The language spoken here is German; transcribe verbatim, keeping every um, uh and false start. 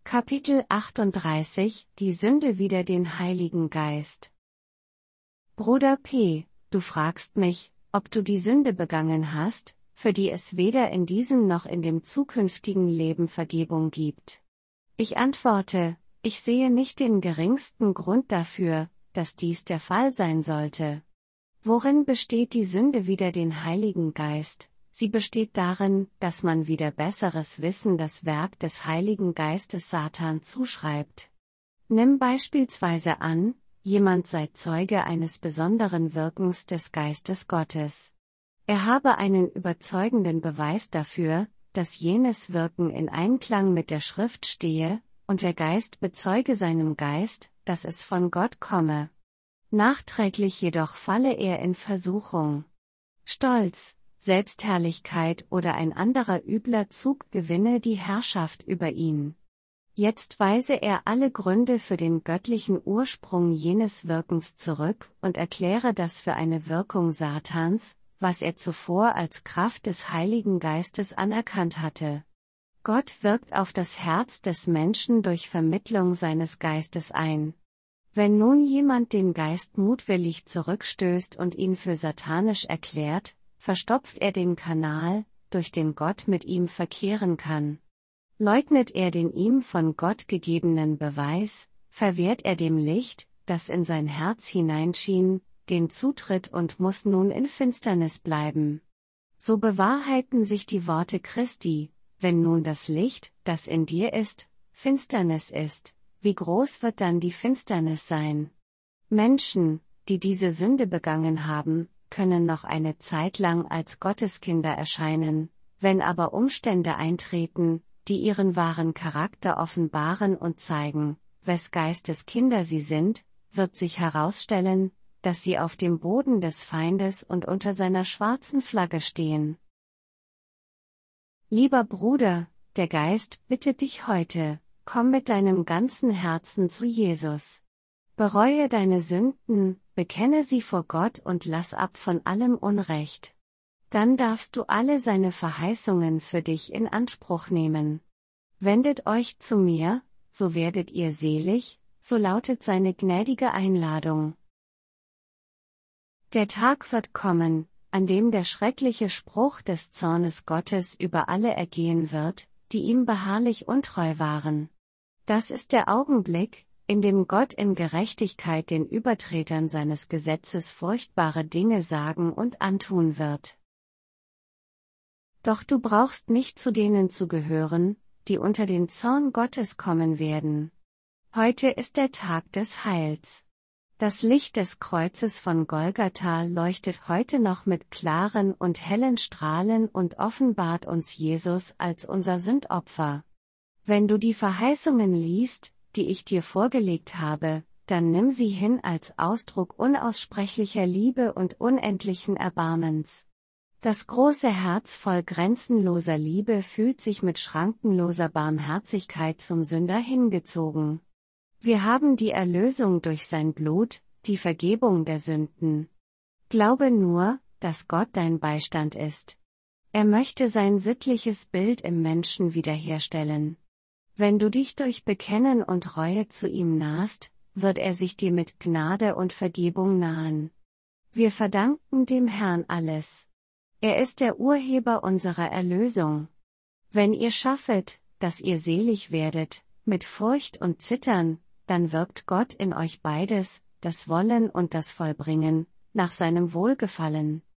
Kapitel achtunddreißig Die Sünde wider den Heiligen Geist. Bruder P., du fragst mich, ob du die Sünde begangen hast, für die es weder in diesem noch in dem zukünftigen Leben Vergebung gibt. Ich antworte, ich sehe nicht den geringsten Grund dafür, dass dies der Fall sein sollte. Worin besteht die Sünde wider den Heiligen Geist? Sie besteht darin, dass man wider besseres Wissen das Werk des Heiligen Geistes Satan zuschreibt. Nimm beispielsweise an, jemand sei Zeuge eines besonderen Wirkens des Geistes Gottes. Er habe einen überzeugenden Beweis dafür, dass jenes Wirken in Einklang mit der Schrift stehe, und der Geist bezeuge seinem Geist, dass es von Gott komme. Nachträglich jedoch falle er in Versuchung. Stolz, Selbstherrlichkeit oder ein anderer übler Zug gewinne die Herrschaft über ihn. Jetzt weise er alle Gründe für den göttlichen Ursprung jenes Wirkens zurück und erkläre das für eine Wirkung Satans, was er zuvor als Kraft des Heiligen Geistes anerkannt hatte. Gott wirkt auf das Herz des Menschen durch Vermittlung seines Geistes ein. Wenn nun jemand den Geist mutwillig zurückstößt und ihn für satanisch erklärt, verstopft er den Kanal, durch den Gott mit ihm verkehren kann. Leugnet er den ihm von Gott gegebenen Beweis, verwehrt er dem Licht, das in sein Herz hineinschien, den Zutritt und muss nun in Finsternis bleiben. So bewahrheiten sich die Worte Christi: Wenn nun das Licht, das in dir ist, Finsternis ist, wie groß wird dann die Finsternis sein? Menschen, die diese Sünde begangen haben, können noch eine Zeit lang als Gotteskinder erscheinen, wenn aber Umstände eintreten, die ihren wahren Charakter offenbaren und zeigen, wes Geistes Kinder sie sind, wird sich herausstellen, dass sie auf dem Boden des Feindes und unter seiner schwarzen Flagge stehen. Lieber Bruder, der Geist bittet dich heute, komm mit deinem ganzen Herzen zu Jesus. Bereue deine Sünden, bekenne sie vor Gott und lass ab von allem Unrecht. Dann darfst du alle seine Verheißungen für dich in Anspruch nehmen. Wendet euch zu mir, so werdet ihr selig, so lautet seine gnädige Einladung. Der Tag wird kommen, an dem der schreckliche Spruch des Zornes Gottes über alle ergehen wird, die ihm beharrlich untreu waren. Das ist der Augenblick, in dem Gott in Gerechtigkeit den Übertretern seines Gesetzes furchtbare Dinge sagen und antun wird. Doch du brauchst nicht zu denen zu gehören, die unter den Zorn Gottes kommen werden. Heute ist der Tag des Heils. Das Licht des Kreuzes von Golgatha leuchtet heute noch mit klaren und hellen Strahlen und offenbart uns Jesus als unser Sündopfer. Wenn du die Verheißungen liest, die ich dir vorgelegt habe, dann nimm sie hin als Ausdruck unaussprechlicher Liebe und unendlichen Erbarmens. Das große Herz voll grenzenloser Liebe fühlt sich mit schrankenloser Barmherzigkeit zum Sünder hingezogen. Wir haben die Erlösung durch sein Blut, die Vergebung der Sünden. Glaube nur, dass Gott dein Beistand ist. Er möchte sein sittliches Bild im Menschen wiederherstellen. Wenn du dich durch Bekennen und Reue zu ihm nahst, wird er sich dir mit Gnade und Vergebung nahen. Wir verdanken dem Herrn alles. Er ist der Urheber unserer Erlösung. Wenn ihr schaffet, dass ihr selig werdet, mit Furcht und Zittern, dann wirkt Gott in euch beides, das Wollen und das Vollbringen, nach seinem Wohlgefallen.